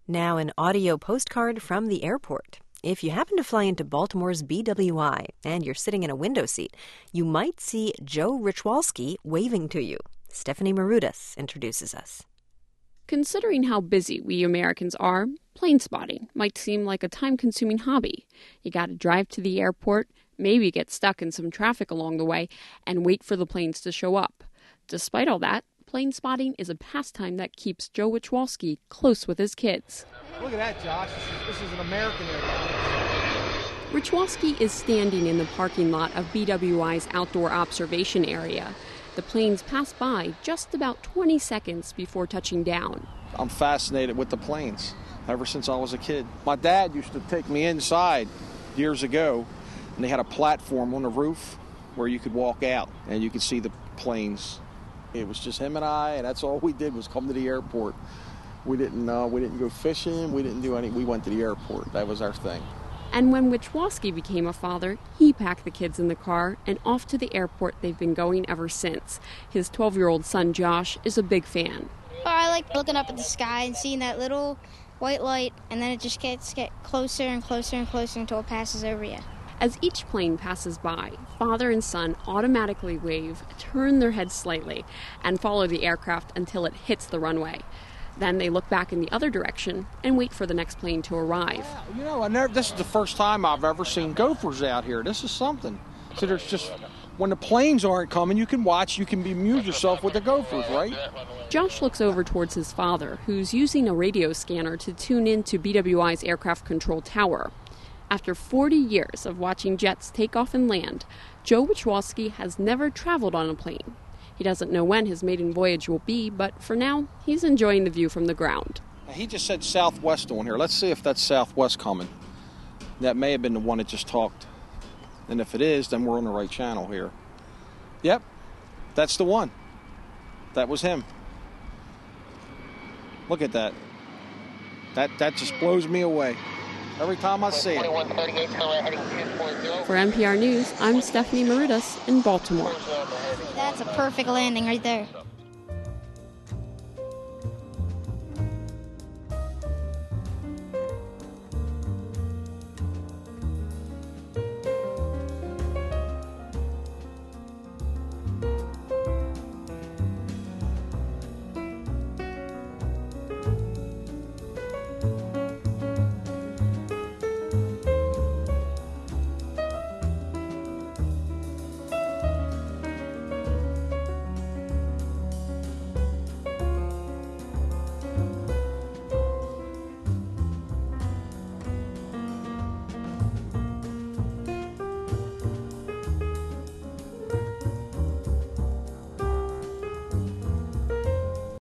Now an audio postcard from the airport. If you happen to fly into Baltimore's BWI and you're sitting in a window seat, you might see Joe Richwalski waving to you. Stephanie Marudas introduces us. Considering how busy we Americans are, plane spotting might seem like a time-consuming hobby. You got to drive to the airport, maybe get stuck in some traffic along the way, and wait for the planes to show up. Despite all that, plane spotting is a pastime that keeps Joe Richwalski close with his kids. Look at that, Josh. This is an American airplane. Richwalski is standing in the parking lot of BWI's outdoor observation area. The planes pass by just about 20 seconds before touching down. I'm fascinated with the planes ever since I was a kid. My dad used to take me inside years ago, and they had a platform on the roof where you could walk out and you could see the planes. It was just him and I, and that's all we did was come to the airport. We didn't go fishing. We didn't do anything. We went to the airport. That was our thing. And when Richwalski became a father, he packed the kids in the car and off to the airport they've been going ever since. His 12-year-old son, Josh, is a big fan. I like looking up at the sky and seeing that little white light, and then it just gets closer and closer and closer until it passes over you. As each plane passes by, father and son automatically wave, turn their heads slightly, and follow the aircraft until it hits the runway. Then they look back in the other direction and wait for the next plane to arrive. This is the first time I've ever seen gophers out here. This is something. So there's just, when the planes aren't coming, you can watch, you can amuse yourself with the gophers, right? Josh looks over towards his father, who's using a radio scanner to tune in to BWI's aircraft control tower. After 40 years of watching jets take off and land, Joe Richwalski has never traveled on a plane. He doesn't know when his maiden voyage will be, but for now, he's enjoying the view from the ground. He just said Southwest on here. Let's see if that's Southwest coming. That may have been the one that just talked. And if it is, then we're on the right channel here. Yep, that's the one. That was him. Look at that. That just blows me away. Every time I see it. For NPR News, I'm Stephanie Marudas in Baltimore. That's a perfect landing right there.